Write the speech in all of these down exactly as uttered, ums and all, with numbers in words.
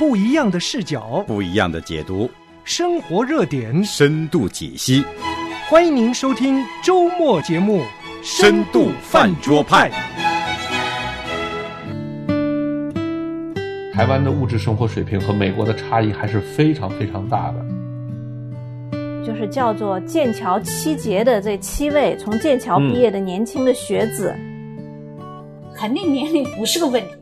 不一样的视角， 不一样的解读， 生活热点， 深度解析。 欢迎您收听周末节目《 深度饭桌派》。 台湾的物质生活水平和美国的差异还是非常非常大的。 就是叫做剑桥七杰的这七位从剑桥毕业的年轻的学子、 嗯、肯定年龄不是个问题。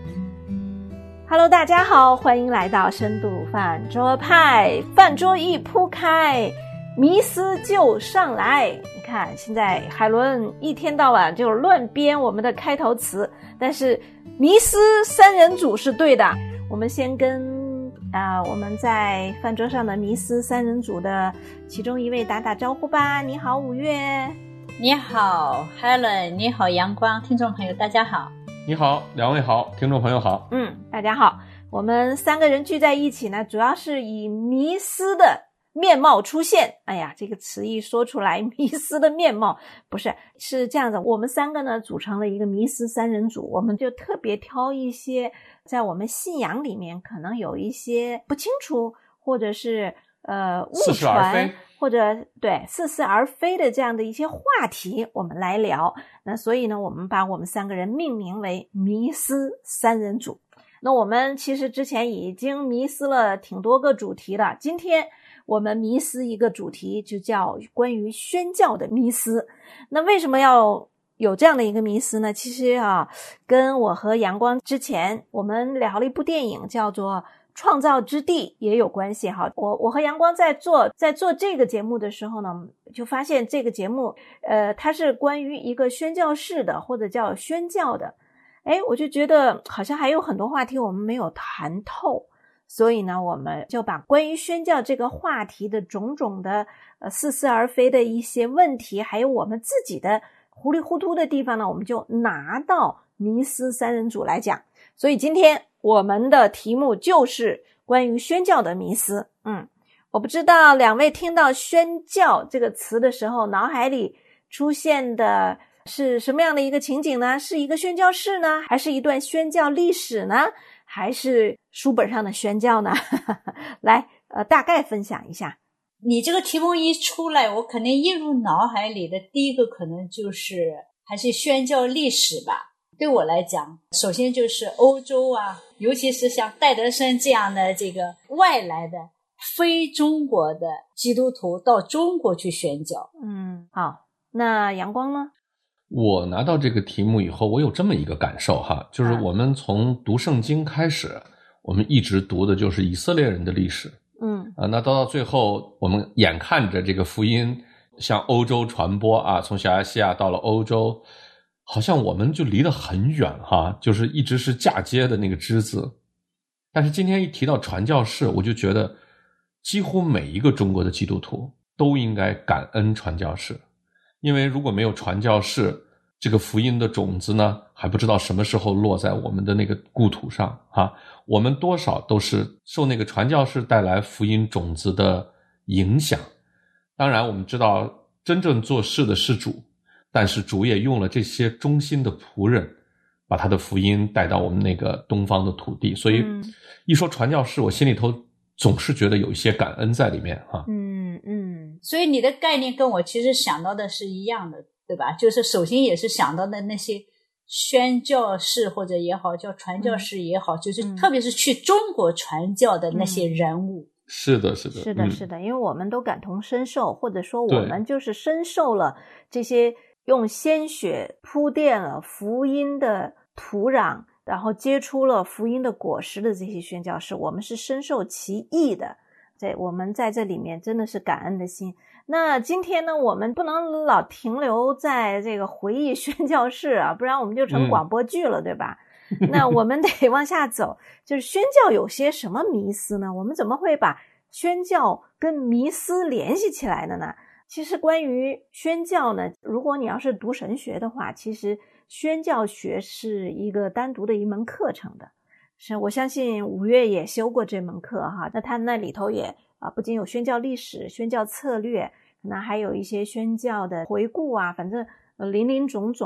Hello， 大家好，欢迎来到深度饭桌派，饭桌一铺开，迷思就上来。你看，现在海伦一天到晚就乱编我们的开头词，但是迷思三人组是对的。我们先跟啊、呃，我们在饭桌上的迷思三人组的其中一位打打招呼吧。你好，五月。 你好 Helen。 你好，阳光。听众朋友大家好。 你好，两位好，听众朋友好。 嗯，大家好。我们三个人聚在一起呢，主要是以迷思的面貌出现。哎呀，这个词一说出来，迷思的面貌，不是，是这样的，我们三个呢组成了一个迷思三人组，我们就特别挑一些在我们信仰里面可能有一些不清楚，或者是呃误传，或者对似是而非的这样的一些话题，我们来聊。那所以呢，我们把我们三个人命名为迷思三人组。那我们其实之前已经迷思了挺多个主题了，今天我们迷思一个主题，就叫关于宣教的迷思。那为什么要有这样的一个迷思呢？其实啊，跟我和阳光之前我们聊了一部电影叫做创造之地也有关系哈。我我和阳光在做在做这个节目的时候呢，就发现这个节目呃它是关于一个宣教士的，或者叫宣教的。诶，我就觉得好像还有很多话题我们没有谈透，所以呢，我们就把关于宣教这个话题的种种的呃似是而非的一些问题，还有我们自己的糊里糊涂的地方呢，我们就拿到迷思三人组来讲。所以今天我们的题目就是关于宣教的迷思。嗯，我不知道两位听到宣教这个词的时候，脑海里出现的是什么样的一个情景呢？是一个宣教士呢，还是一段宣教历史呢，还是书本上的宣教呢？来，呃，大概分享一下。 你这个题目一出来，我肯定映入脑海里的第一个可能就是还是宣教历史吧。对我来讲，首先就是欧洲啊，尤其是像戴德生这样的这个外来的非中国的基督徒到中国去宣教。 嗯，好，那阳光呢？ 我拿到这个题目以后，我有这么一个感受哈，就是我们从读圣经开始，我们一直读的就是以色列人的历史。 嗯啊，那到到最后，我们眼看着这个福音向欧洲传播啊，从小亚细亚到了欧洲，好像我们就离得很远哈，就是一直是嫁接的那个枝子。但是今天一提到传教士，我就觉得几乎每一个中国的基督徒都应该感恩传教士。因为如果没有传教士，这个福音的种子呢，还不知道什么时候落在我们的那个故土上啊。我们多少都是受那个传教士带来福音种子的影响。当然我们知道真正做事的是主，但是主也用了这些忠心的仆人，把他的福音带到我们那个东方的土地。所以一说传教士，我心里头总是觉得有一些感恩在里面啊。 嗯嗯， 所以你的概念跟我其实想到的是一样的，对吧？就是首先也是想到的那些宣教士或者也好，叫传教士也好、嗯、就是特别是去中国传教的那些人物。 嗯、是的是的是的是的、嗯、因为我们都感同身受，或者说我们就是深受了这些用鲜血铺垫了福音的土壤，然后结出了福音的果实的这些宣教士，我们是深受其益的。对，我们在这里面真的是感恩的心。那今天呢，我们不能老停留在这个回忆宣教士啊，不然我们就成广播剧了、嗯、对吧？那我们得往下走，就是宣教有些什么迷思呢？我们怎么会把宣教跟迷思联系起来的呢？其实关于宣教呢，如果你要是读神学的话，其实宣教学是一个单独的一门课程的。是，我相信五月也修过这门课哈，那他那里头也啊，不仅有宣教历史、宣教策略，可能还有一些宣教的回顾啊，反正呃林林总总。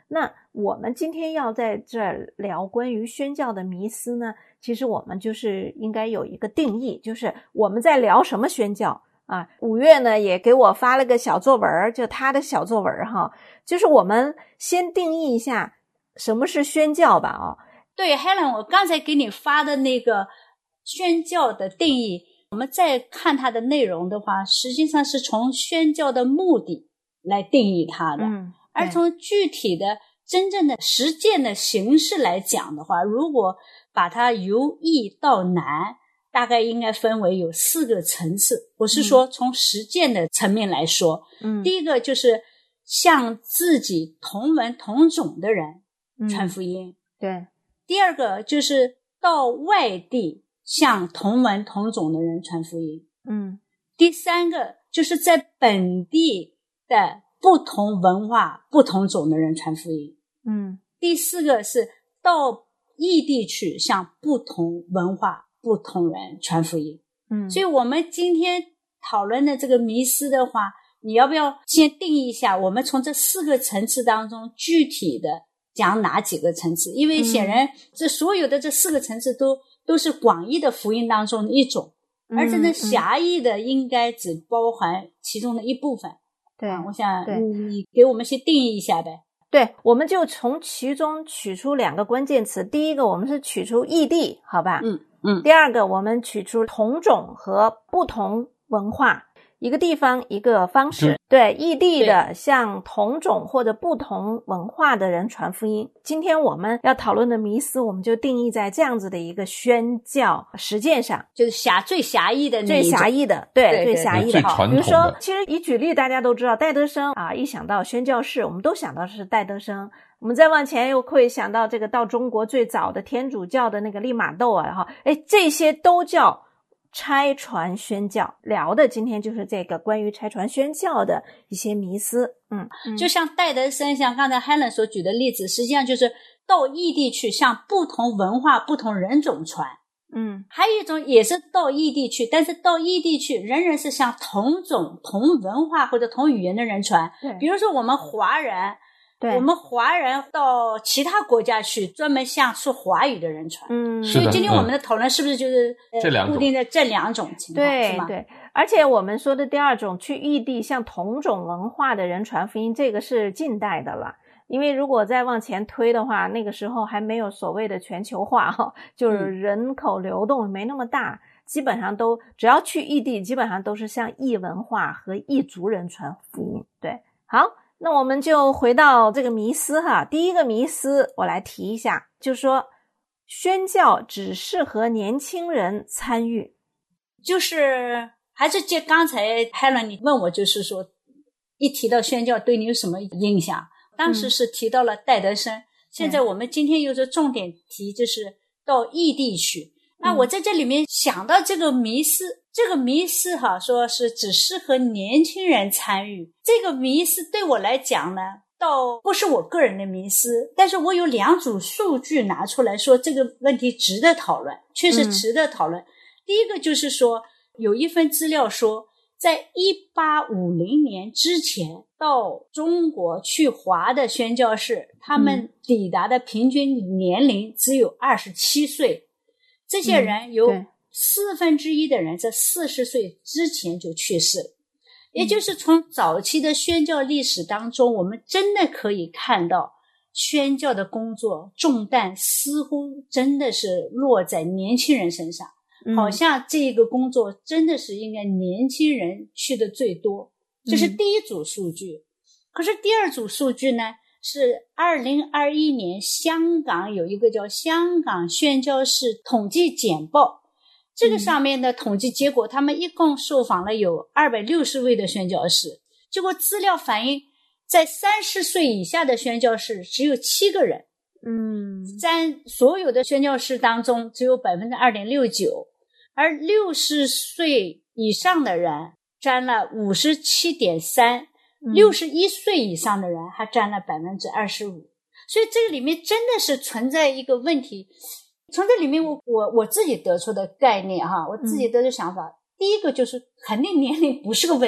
那我们今天要在这儿聊关于宣教的迷思呢，其实我们就是应该有一个定义，就是我们在聊什么宣教啊。五月呢也给我发了个小作文，就他的小作文哈，就是我们先定义一下什么是宣教吧啊。 对 Helen， 我刚才给你发的那个宣教的定义，我们再看它的内容的话，实际上是从宣教的目的来定义它的。 嗯， 而从具体的真正的实践的形式来讲的话，如果把它由易到难，大概应该分为有四个层次。我是说从实践的层面来说，嗯，第一个就是向自己同文同种的人传福音， 嗯，对。 第二个就是到外地向同文同种的人传福音，嗯。第三个就是在本地的不同文化不同种的人传福音，嗯。第四个是到异地去向不同文化不同人传福音，嗯。所以我们今天讨论的这个迷思的话，你要不要先定义一下我们从这四个层次当中具体的讲哪几个层次？因为显然这所有的这四个层次都都是广义的福音当中的一种，而真正狭义的应该只包含其中的一部分。对，啊，我想你给我们先定义一下呗。 对，我们就从其中取出两个关键词。第一个，我们是取出异地，好吧？嗯嗯。第二个，我们取出同种和不同文化。一个地方一个方式，对，异地的向同种或者不同文化的人传福音。今天我们要讨论的迷思，我们就定义在这样子的一个宣教实践上， 就是狭最狭义的那最狭义的，对， 对对最狭义的。好， 比如说，其实以举例，大家都知道戴德生啊，一想到宣教士，我们都想到是戴德生。我们再往前又会想到这个到中国最早的天主教的那个利玛窦啊，哈，哎，这些都叫拆传宣教。聊的今天就是这个关于拆传宣教的一些迷思。嗯， 就像戴德生，像刚才 Helen 所举的例子，实际上就是到异地去向不同文化不同人种传。嗯，还有一种也是到异地去，但是到异地去仍然是向同种同文化或者同语言的人传。比如说我们华人，对，我们华人到其他国家去专门向说华语的人传。嗯，所以今天我们的讨论是不是就是、 嗯呃、 固定的这两种情况？ 对对，而且我们说的第二种去异地向同种文化的人传福音，这个是近代的了。因为如果再往前推的话，那个时候还没有所谓的全球化哈，就是人口流动没那么大，嗯，基本上都只要去异地，基本上都是向异文化和异族人传福音。对，好。那我们就回到这个迷思哈，第一个迷思我来提一下，就是说宣教只适合年轻人参与。 就是还是接刚才 Helen 你问我，就是说一提到宣教对你有什么印象，当时是提到了戴德生，嗯，现在我们今天又是重点提就是到异地去。那我在这里面想到这个迷思，这个迷思哈，说是只适合年轻人参与。这个迷思对我来讲呢，倒不是我个人的迷思，但是我有两组数据拿出来说这个问题值得讨论，确实值得讨论。嗯，第一个就是说，有一份资料说，在一八五零年之前到中国去华的宣教士，他们抵达的平均年龄只有二十七岁。这些人有四分之一的人在四十岁之前就去世了，也就是从早期的宣教历史当中，我们真的可以看到宣教的工作重担似乎真的是落在年轻人身上，好像这个工作真的是应该年轻人去的最多，这是第一组数据。可是第二组数据呢，是二零二一年香港有一个叫香港宣教士统计简报，这个上面的统计结果，他们一共受访了有二百六十位的宣教士，结果资料反映在三十岁以下的宣教士只有七个人，嗯，占所有的宣教士当中只有 百分之二点六九， 而六十岁以上的人占了 五十七点三，六十一岁以上的人还占了 百分之二十五， 所以这个里面真的是存在一个问题。从这里面我我我自己得出的概念哈，我自己得出想法，嗯，第一个就是肯定年龄不是个问题，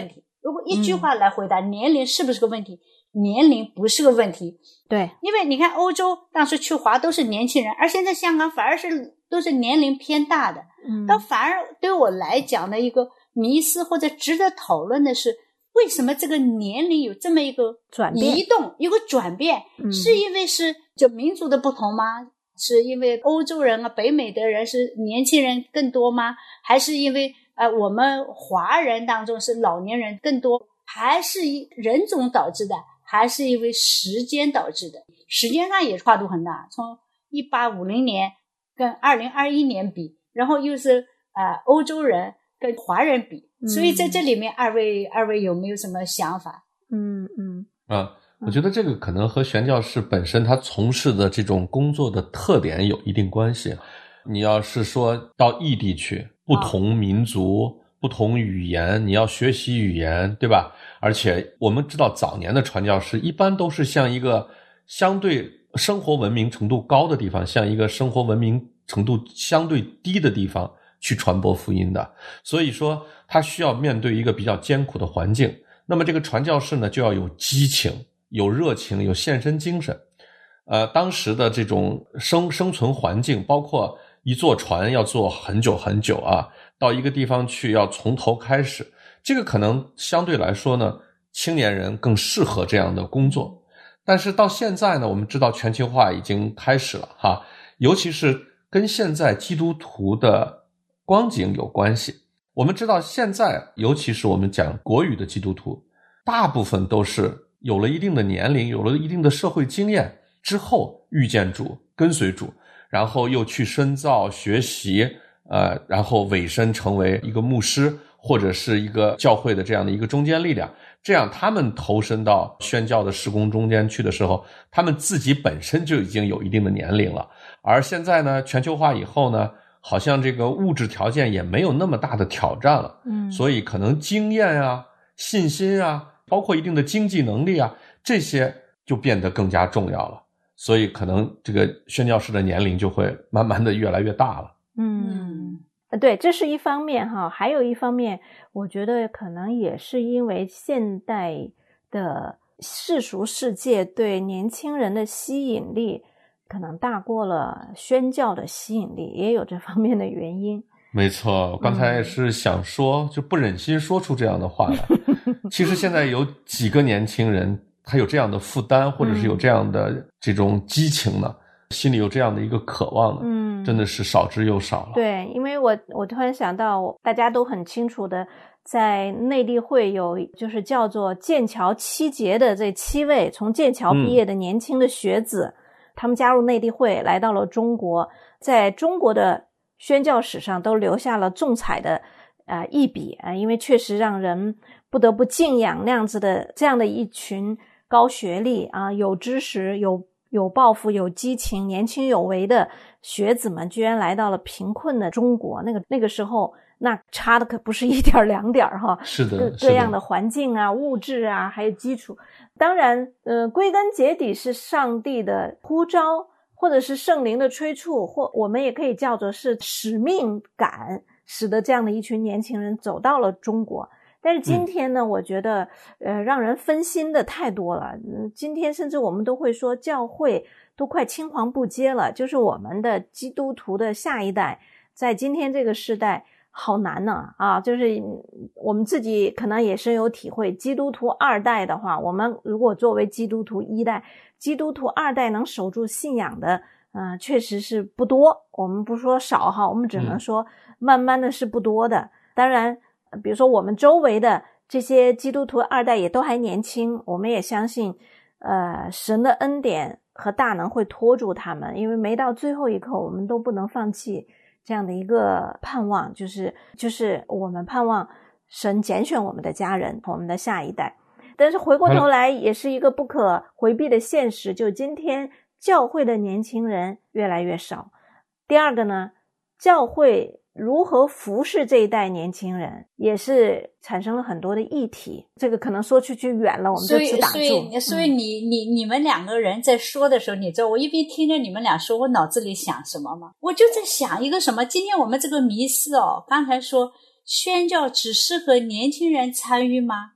如果一句话来回答、嗯、年龄是不是个问题，年龄不是个问题。 对， 因为你看欧洲当时去华都是年轻人，而现在香港反而是都是年龄偏大的。嗯，但反而对我来讲的一个迷思或者值得讨论的是，为什么这个年龄有这么一个转变移动，一个转变、嗯、是因为是就民族的不同吗？是因为欧洲人啊，北美的人是年轻人更多吗？还是因为呃我们华人当中是老年人更多？还是人种导致的？还是因为时间导致的？时间上也跨度很大，从一八五零年跟二零二一年比，然后又是呃欧洲人跟华人比，所以在这里面二位、嗯、二位有没有什么想法？ 嗯嗯啊，我觉得这个可能和宣教士本身他从事的这种工作的特点有一定关系。你要是说到异地去，不同民族、哦、不同语言，你要学习语言，对吧？而且我们知道早年的传教士一般都是像一个相对生活文明程度高的地方，像一个生活文明程度相对低的地方去传播福音的，所以说他需要面对一个比较艰苦的环境。那么这个传教士呢，就要有激情、有热情、有献身精神。呃，当时的这种生生存环境，包括一坐船要坐很久很久啊，到一个地方去要从头开始，这个可能相对来说呢，青年人更适合这样的工作。但是到现在呢，我们知道全球化已经开始了哈，尤其是跟现在基督徒的光景有关系。我们知道现在尤其是我们讲国语的基督徒，大部分都是有了一定的年龄，有了一定的社会经验之后遇见主，跟随主，然后又去深造学习，呃，然后委身成为一个牧师或者是一个教会的这样的一个中坚力量。这样他们投身到宣教的事工中间去的时候，他们自己本身就已经有一定的年龄了。而现在呢，全球化以后呢，好像这个物质条件也没有那么大的挑战了，嗯，所以可能经验啊、信心啊，包括一定的经济能力啊，这些就变得更加重要了。所以可能这个宣教士的年龄就会慢慢的越来越大了。 嗯，对，这是一方面哈，还有一方面，我觉得可能也是因为现代的世俗世界对年轻人的吸引力可能大过了宣教的吸引力，也有这方面的原因。 没错，我刚才也是想说、嗯、就不忍心说出这样的话来。其实现在有几个年轻人他有这样的负担，或者是有这样的这种激情呢、嗯、心里有这样的一个渴望呢，嗯，真的是少之又少了。 对，因为我我突然想到大家都很清楚的，在内地会有就是叫做剑桥七杰的这七位从剑桥毕业的年轻的学子、嗯，他们加入内地会来到了中国，在中国的宣教史上都留下了重彩的呃一笔啊、呃，因为确实让人不得不敬仰那样子的这样的一群高学历啊、呃、有知识、有有抱负、有激情、年轻有为的学子们，居然来到了贫困的中国。那个那个时候，那差的可不是一点两点哈。 是的， 各样的环境啊、物质啊，还有基础。当然，呃，归根结底是上帝的呼召，或者是圣灵的催促，或我们也可以叫做是使命感，使得这样的一群年轻人走到了中国。但是今天呢、嗯、我觉得呃让人分心的太多了、嗯、今天甚至我们都会说教会都快青黄不接了，就是我们的基督徒的下一代在今天这个时代好难呢 啊, 啊就是我们自己可能也深有体会，基督徒二代的话，我们如果作为基督徒一代，基督徒二代能守住信仰的呃确实是不多，我们不说少哈，我们只能说慢慢的是不多的、嗯、当然比如说我们周围的这些基督徒二代也都还年轻，我们也相信呃，神的恩典和大能会拖住他们，因为没到最后一刻我们都不能放弃这样的一个盼望，就是就是我们盼望神拣选我们的家人，我们的下一代。但是回过头来也是一个不可回避的现实，就今天教会的年轻人越来越少。第二个呢，教会如何服侍这一代年轻人也是产生了很多的议题，这个可能说出去远了，我们就只打住。 所以所以所以你、嗯、你你们两个人在说的时候，你知道我一边听着你们俩说，我脑子里想什么吗？我就在想一个什么，今天我们这个迷思哦，刚才说宣教只适合年轻人参与吗？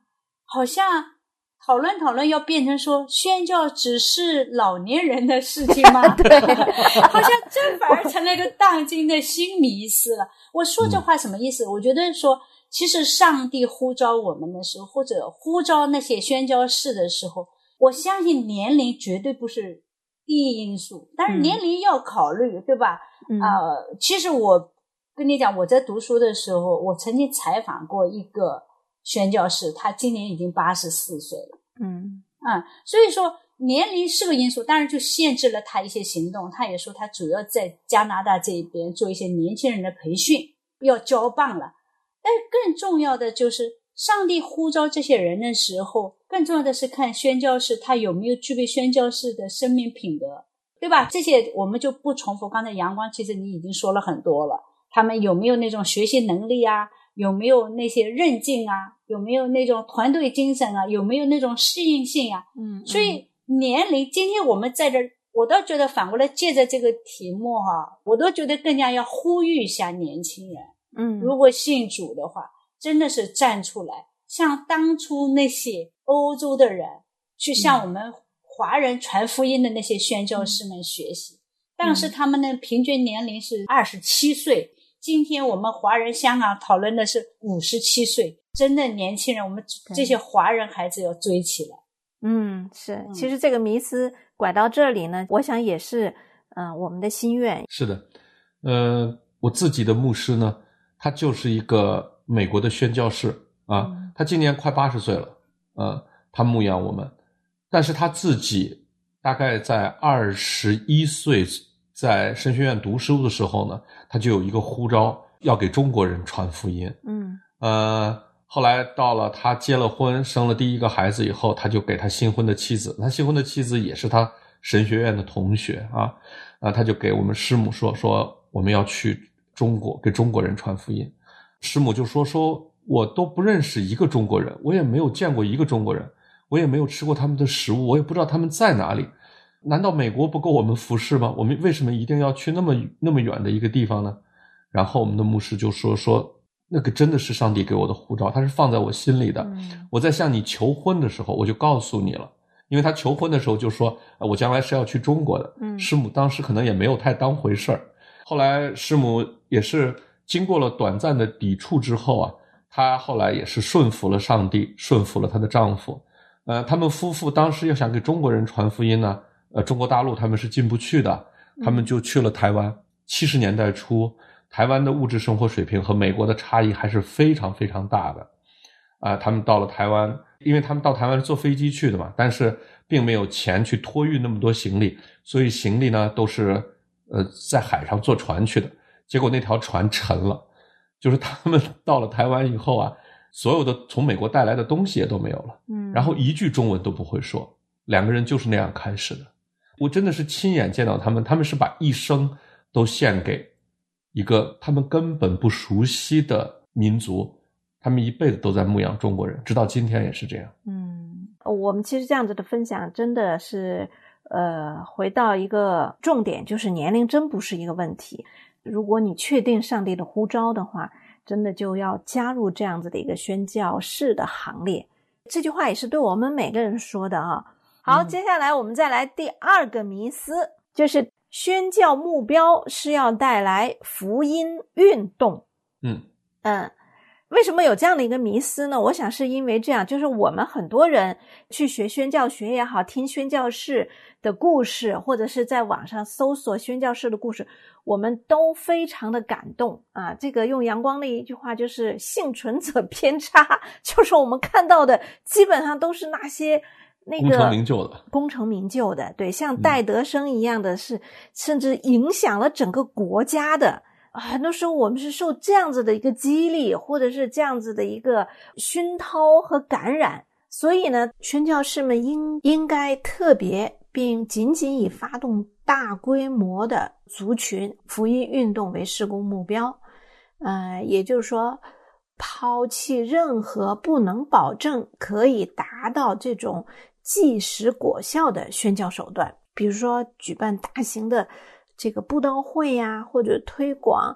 好像讨论讨论要变成说宣教只是老年人的事情吗？对，好像这反而成了一个当今的新迷思了。我说这话什么意思？嗯、我觉得说，其实上帝呼召我们的时候，或者呼召那些宣教士的时候，我相信年龄绝对不是第一因素，但是年龄要考虑，嗯、对吧？嗯、呃，其实我跟你讲，我在读书的时候，我曾经采访过一个宣教士，他今年已经八十四岁了。 嗯嗯，所以说年龄是个因素，当然就限制了他一些行动。他也说他主要在加拿大这边做一些年轻人的培训，要交棒了。但是更重要的就是上帝呼召这些人的时候，更重要的是看宣教士他有没有具备宣教士的生命品德，对吧？这些我们就不重复，刚才阳光其实你已经说了很多了，他们有没有那种学习能力啊，有没有那些韧劲啊，有没有那种团队精神啊，有没有那种适应性啊。 嗯， 所以年龄，今天我们在这，我倒觉得反过来借着这个题目哈，我都觉得更加要呼吁一下年轻人。 嗯， 如果信主的话，真的是站出来，像当初那些欧洲的人去向我们华人传福音的那些宣教士们学习。嗯、当时他们的平均年龄是二十七岁，今天我们华人香港讨论的是五十七岁，真的年轻人，我们这些华人孩子要追起来。 嗯，是，其实这个迷思拐到这里呢，我想也是嗯、呃、我们的心愿。 是的，呃我自己的牧师呢，他就是一个美国的宣教士啊，嗯、他今年快八十岁了，呃他牧养我们，但是他自己大概在二十一岁在神学院读书的时候呢，他就有一个呼召要给中国人传福音。 嗯， 呃后来到了他结了婚，生了第一个孩子以后，他就给他新婚的妻子，他新婚的妻子也是他神学院的同学啊，啊他就给我们师母说说我们要去中国给中国人传福音。师母就说说我都不认识一个中国人，我也没有见过一个中国人，我也没有吃过他们的食物，我也不知道他们在哪里。难道美国不够我们服侍吗？我们为什么一定要去那么那么远的一个地方呢？然后我们的牧师就说说那个真的是上帝给我的呼召，他是放在我心里的。 嗯、 我在向你求婚的时候我就告诉你了，因为他求婚的时候就说我将来是要去中国的。 嗯、 师母当时可能也没有太当回事儿，后来师母也是经过了短暂的抵触之后啊，她后来也是顺服了上帝，顺服了她的丈夫。呃，他们夫妇当时要想给中国人传福音呢，呃，中国大陆他们是进不去的，他们就去了台湾。七十年代初，台湾的物质生活水平和美国的差异还是非常非常大的。啊、呃，他们到了台湾，因为他们到台湾是坐飞机去的嘛，但是并没有钱去托运那么多行李，所以行李呢都是呃在海上坐船去的。结果那条船沉了，就是他们到了台湾以后啊，所有的从美国带来的东西也都没有了， 嗯， 然后一句中文都不会说，两个人就是那样开始的。我真的是亲眼见到他们，他们是把一生都献给一个他们根本不熟悉的民族，他们一辈子都在牧养中国人，直到今天也是这样。 嗯，我们其实这样子的分享真的是呃，回到一个重点，就是年龄真不是一个问题。如果你确定上帝的呼召的话，真的就要加入这样子的一个宣教士的行列。这句话也是对我们每个人说的啊。好， 嗯、 接下来我们再来第二个迷思，就是宣教目标是要带来福音运动。 嗯嗯，为什么有这样的一个迷思呢？我想是因为这样，就是我们很多人去学宣教学也好，听宣教士的故事，或者是在网上搜索宣教士的故事，我们都非常的感动啊。这个用阳光的一句话就是幸存者偏差，就是我们看到的基本上都是那些那个功成名就的功成名就的，对，像戴德生一样的是、嗯、甚至影响了整个国家的。很多时候我们是受这样子的一个激励，或者是这样子的一个熏陶和感染，所以呢，宣教士们应应该特别并仅仅以发动大规模的族群福音运动为事工目标。呃，也就是说，抛弃任何不能保证可以达到这种即时果效的宣教手段，比如说举办大型的这个布道会呀、啊，或者推广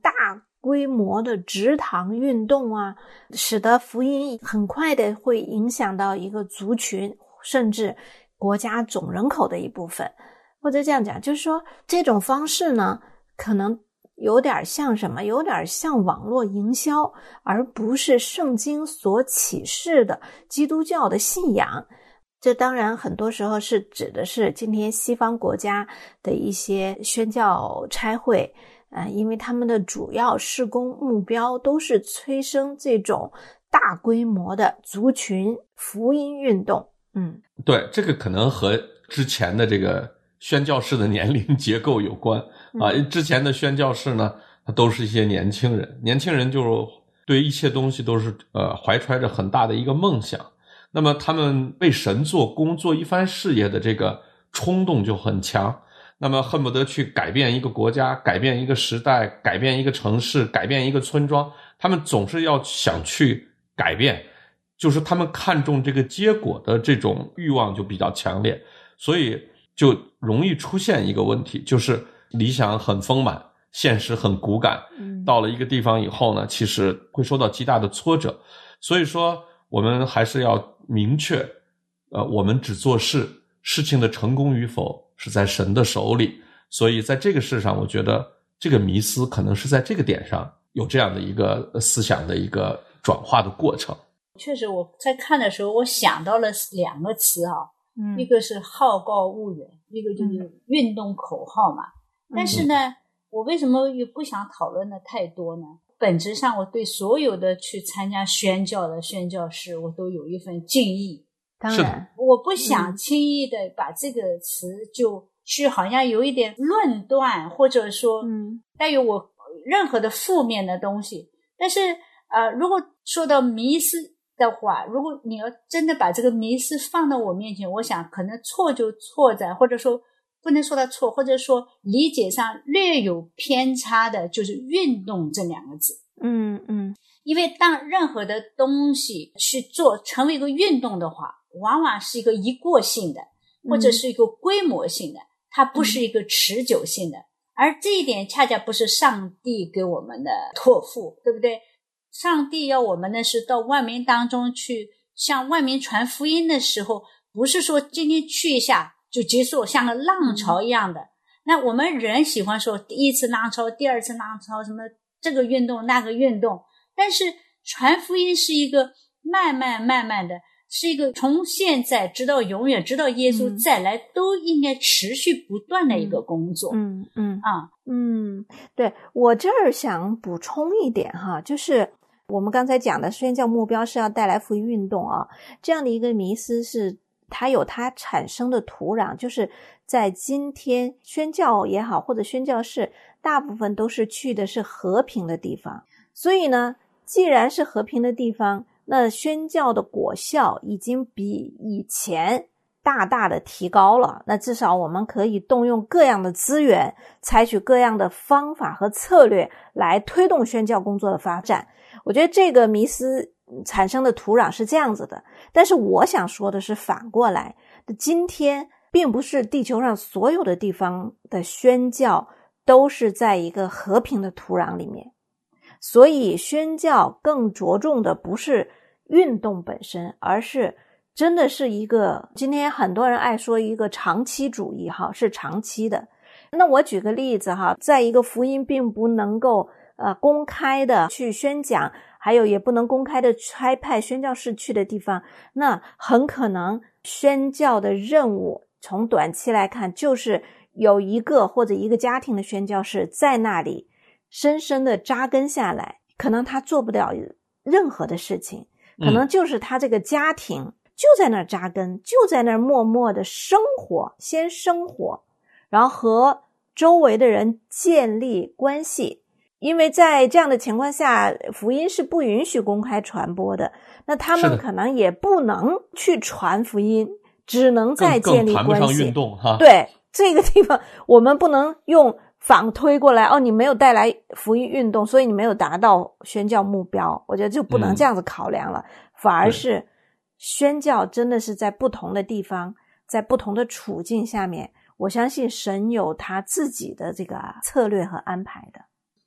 大规模的植堂运动啊，使得福音很快的会影响到一个族群，甚至国家总人口的一部分。或者这样讲，就是说这种方式呢，可能有点像什么？有点像网络营销，而不是圣经所启示的基督教的信仰。这当然很多时候是指的是今天西方国家的一些宣教差会，呃，因为他们的主要事工目标都是催生这种大规模的族群福音运动。嗯， 对，这个可能和之前的这个宣教士的年龄结构有关啊。之前的宣教士呢，都是一些年轻人，年轻人就对一切东西都是呃怀揣着很大的一个梦想。那么他们为神做工做一番事业的这个冲动就很强，那么恨不得去改变一个国家，改变一个时代，改变一个城市，改变一个村庄，他们总是要想去改变，就是他们看重这个结果的这种欲望就比较强烈，所以就容易出现一个问题，就是理想很丰满，现实很骨感，到了一个地方以后呢，其实会受到极大的挫折。所以说我们还是要明确，呃，我们只做事，事情的成功与否是在神的手里。所以在这个事上，我觉得这个迷思可能是在这个点上有这样的一个思想的一个转化的过程。 确实，我在看的时候，我想到了两个词啊， 嗯， 一个是好高骛远，一个就是运动口号嘛。 嗯、 但是呢，我为什么又不想讨论的太多呢？本质上我对所有的去参加宣教的宣教士我都有一份敬意， 当然我不想轻易的把这个词就去好像有一点论断，或者说带有我任何的负面的东西。但是呃，如果说到迷思的话，如果你要真的把这个迷思放到我面前，我想可能错就错在，或者说不能说它错，或者说理解上略有偏差的就是运动这两个字。 嗯嗯， 因为当任何的东西去做成为一个运动的话，往往是一个一过性的，或者是一个规模性的，它不是一个持久性的。而这一点恰恰不是上帝给我们的托付，对不对？上帝要我们的是到万民当中去向万民传福音的时候，不是说今天去一下就结束，像个浪潮一样的。嗯、那我们人喜欢说第一次浪潮，第二次浪潮，什么这个运动那个运动，但是传福音是一个慢慢慢慢的，是一个从现在直到永远，直到耶稣再来、嗯、都应该持续不断的一个工作。 嗯嗯啊嗯，对，我这儿想补充一点哈，就是我们刚才讲的宣教目标是要带来福音运动啊，这样的一个迷思是它有它产生的土壤，就是在今天宣教也好，或者宣教士大部分都是去的是和平的地方，所以呢，既然是和平的地方，那宣教的果效已经比以前大大的提高了，那至少我们可以动用各样的资源，采取各样的方法和策略来推动宣教工作的发展。我觉得这个迷思产生的土壤是这样子的，但是我想说的是反过来，今天并不是地球上所有的地方的宣教都是在一个和平的土壤里面，所以宣教更着重的不是运动本身，而是真的是一个，今天很多人爱说一个长期主义哈，是长期的。那我举个例子哈，在一个福音并不能够呃公开的去宣讲，还有也不能公开的差派宣教士去的地方，那很可能宣教的任务从短期来看就是有一个或者一个家庭的宣教士在那里深深的扎根下来，可能他做不了任何的事情，可能就是他这个家庭就在那儿扎根，就在那儿默默的生活，先生活，然后和周围的人建立关系。因为在这样的情况下，福音是不允许公开传播的，那他们可能也不能去传福音，只能再建立关系。 更谈不上运动哈。 对，这个地方我们不能用反推过来，哦，你没有带来福音运动，所以你没有达到宣教目标，我觉得就不能这样子考量了、嗯、反而是宣教真的是在不同的地方，在不同的处境下面，我相信神有他自己的这个策略和安排的。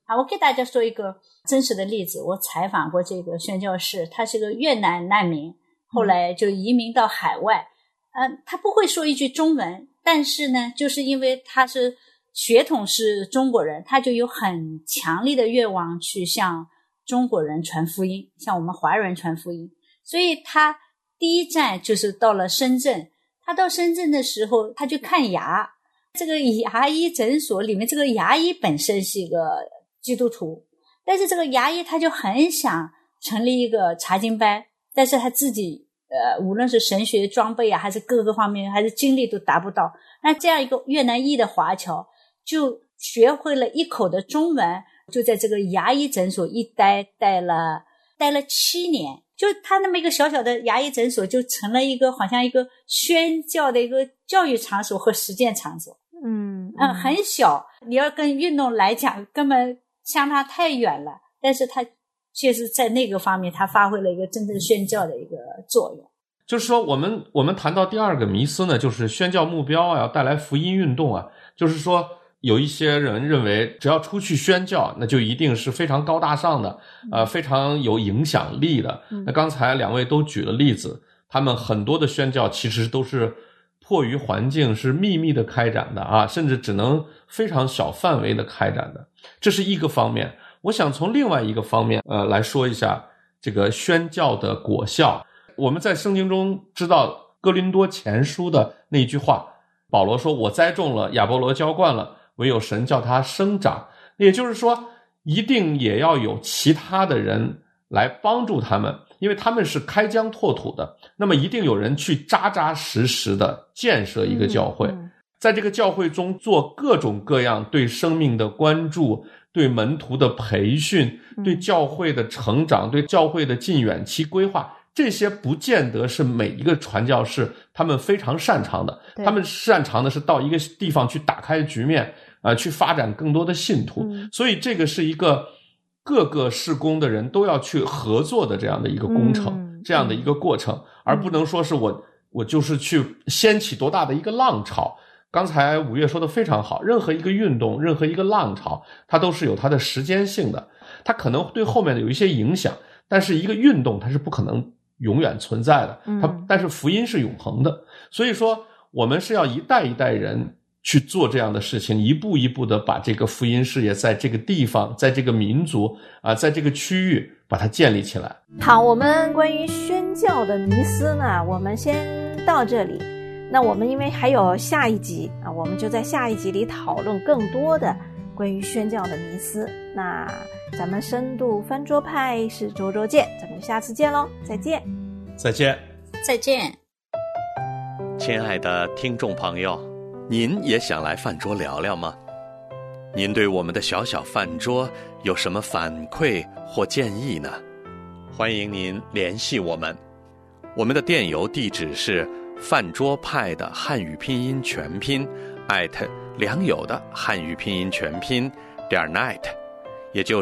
啊，我给大家说一个真实的例子，我采访过这个宣教士，他是个越南难民，后来就移民到海外，嗯、呃，他不会说一句中文，但是呢，就是因为他是血统是中国人，他就有很强力的愿望去向中国人传福音，向我们华人传福音，所以他第一站就是到了深圳。他到深圳的时候，他去看牙，这个牙医诊所里面，这个牙医本身是一个基督徒，但是这个牙医他就很想成立一个查经班，但是他自己呃，无论是神学装备啊，还是各个方面，还是精力都达不到。那这样一个越南裔的华侨，就学会了一口的中文，就在这个牙医诊所一待待了待了七年。就他那么一个小小的牙医诊所，就成了一个好像一个宣教的一个教育场所和实践场所。 嗯嗯，很小，你要跟运动来讲，根本相差太远了。但是他确实在那个方面，他发挥了一个真正宣教的一个作用。 就是说，我们我们谈到第二个迷思呢，就是宣教目标啊，要带来福音运动啊，就是说。有一些人认为只要出去宣教，那就一定是非常高大上的，呃，非常有影响力的。那刚才两位都举了例子，他们很多的宣教其实都是迫于环境是秘密的开展的啊，甚至只能非常小范围的开展的。这是一个方面。我想从另外一个方面呃来说一下这个宣教的果效。我们在圣经中知道哥林多前书的那句话，保罗说我栽种了，亚波罗浇灌了，唯有神叫它生长。也就是说一定也要有其他的人来帮助他们，因为他们是开疆拓土的，那么一定有人去扎扎实实的建设一个教会、嗯嗯、在这个教会中做各种各样对生命的关注，对门徒的培训，对教会的成长，对教会的近远期规划，这些不见得是每一个传教士他们非常擅长的，他们擅长的是到一个地方去打开局面啊、呃，去发展更多的信徒、嗯、所以这个是一个各个事工的人都要去合作的这样的一个工程、嗯、这样的一个过程、嗯、而不能说是我我就是去掀起多大的一个浪潮。刚才五月说的非常好，任何一个运动，任何一个浪潮，它都是有它的时间性的，它可能对后面的有一些影响，但是一个运动它是不可能永远存在的，它但是福音是永恒的。所以说我们是要一代一代人去做这样的事情，一步一步的把这个福音事业在这个地方，在这个民族啊，在这个区域把它建立起来。 好，我们关于宣教的迷思呢，我们先到这里。那我们因为还有下一集啊，我们就在下一集里讨论更多的关于宣教的迷思。那咱们深度翻桌派是周周见，咱们下次见咯，再见。 再见。 再见。 亲爱的听众朋友，您也想来饭桌聊聊吗？您对我们的小小饭桌有什么反馈或建议呢？欢迎您联系我们，我们的电邮地址是饭桌派的汉语拼音全拼 at 良友的汉语拼音全拼点 net， 也就是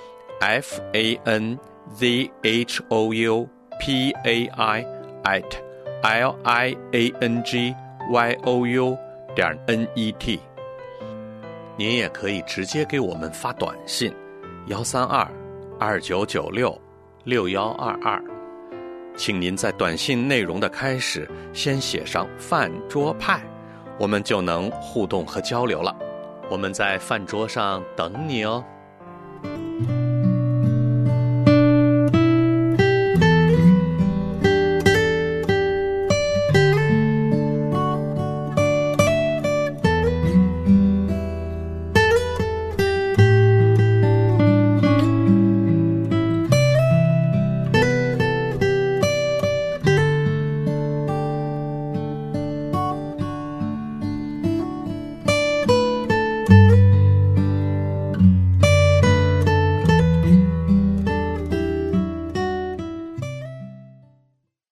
f a n z h o u p a i at l i a n g y o u 点 n e t。 您也可以直接给我们发短信幺三二二九九六六幺二二，请您在短信内容的开始先写上饭桌派，我们就能互动和交流了。我们在饭桌上等你哦。